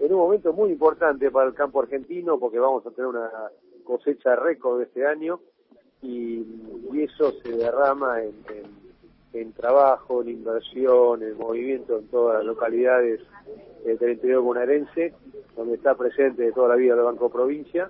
en un momento muy importante para el campo argentino, porque vamos a tener una cosecha récord este año, y eso se derrama en trabajo, en inversión, en movimiento en todas las localidades del interior bonaerense, donde está presente de toda la vida el Banco Provincia,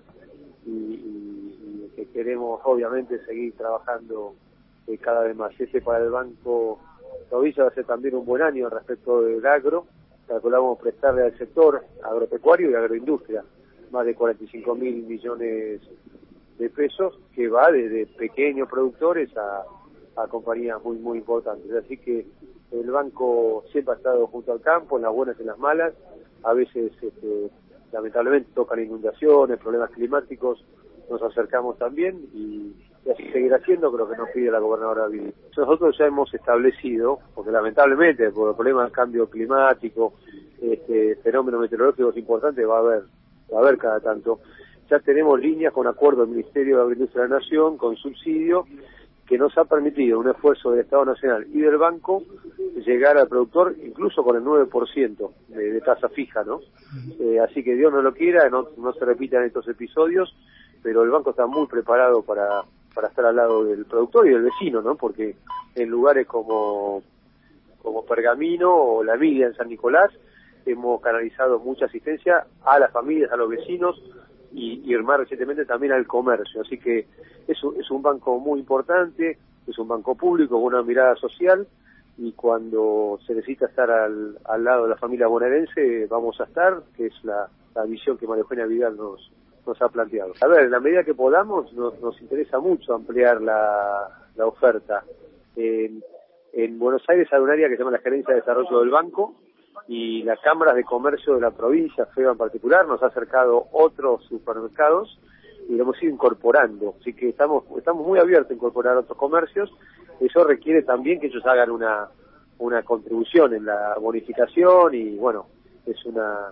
y que queremos obviamente seguir trabajando cada vez más. Para el Banco Provincia va a ser también un buen año respecto del agro. Calculamos prestarle al sector agropecuario y agroindustria más de 45.000 millones de pesos, que va desde pequeños productores a compañías muy importantes. Así que el banco siempre ha estado junto al campo, en las buenas y en las malas. A veces lamentablemente tocan inundaciones, problemas climáticos, nos acercamos también y así seguirá haciendo, creo que nos pide la gobernadora Vidi. Nosotros ya hemos establecido, porque lamentablemente por el problema del cambio climático, fenómenos meteorológicos importantes va a haber cada tanto. Ya tenemos líneas con acuerdo del Ministerio de Agroindustria de la Nación, con subsidio, que nos ha permitido un esfuerzo del Estado Nacional y del Banco llegar al productor incluso con el 9% de tasa fija, ¿no? Así que Dios no lo quiera, no se repitan estos episodios, pero el Banco está muy preparado para estar al lado del productor y del vecino, ¿no? Porque en lugares como Pergamino o La Emilia en San Nicolás hemos canalizado mucha asistencia a las familias, a los vecinos y más recientemente también al comercio. Así que es un banco muy importante, es un banco público con una mirada social, y cuando se necesita estar al lado de la familia bonaerense vamos a estar, que es la visión que María Eugenia Vidal nos ha planteado. A ver, en la medida que podamos nos interesa mucho ampliar la oferta. En Buenos Aires hay un área que se llama la Gerencia de Desarrollo del Banco, y las cámaras de comercio de la provincia, FEBA en particular, nos ha acercado otros supermercados y lo hemos ido incorporando. Así que estamos muy abiertos a incorporar otros comercios. Eso requiere también que ellos hagan una contribución en la bonificación, y bueno, es una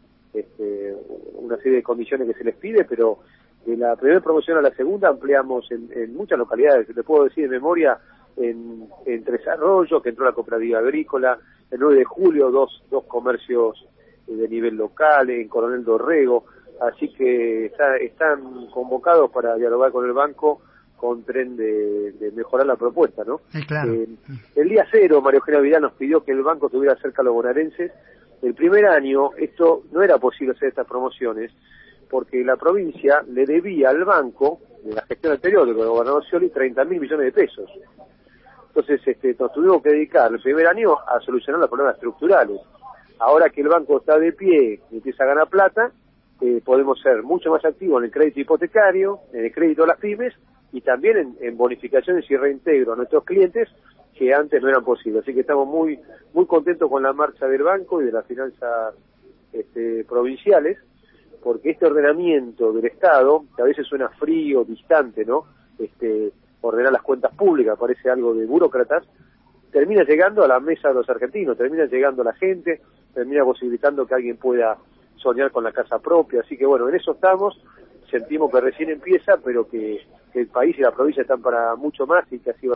serie de condiciones que se les pide, pero de la primera promoción a la segunda ampliamos en muchas localidades. Te puedo decir de memoria, en Tres Arroyos, que entró la cooperativa agrícola, el 9 de julio dos comercios de nivel local, en Coronel Dorrego, así que están convocados para dialogar con el banco con tren de mejorar la propuesta, ¿no? Claro. El día cero, María Eugenia Vidal nos pidió que el banco estuviera cerca a los bonaerenses. El primer año esto no era posible hacer estas promociones, porque la provincia le debía al banco, de la gestión anterior del gobernador Scioli, 30.000 millones de pesos. Entonces nos tuvimos que dedicar el primer año a solucionar los problemas estructurales. Ahora que el banco está de pie y empieza a ganar plata, podemos ser mucho más activos en el crédito hipotecario, en el crédito a las pymes, y también en bonificaciones y reintegro a nuestros clientes, que antes no eran posibles. Así que estamos muy contentos con la marcha del banco y de las finanzas provinciales, porque este ordenamiento del Estado, que a veces suena frío, distante, ¿no? Ordenar las cuentas públicas parece algo de burócratas, termina llegando a la mesa de los argentinos, termina llegando a la gente, termina posibilitando que alguien pueda soñar con la casa propia. Así que bueno, en eso estamos, sentimos que recién empieza, pero que el país y la provincia están para mucho más, y que así va.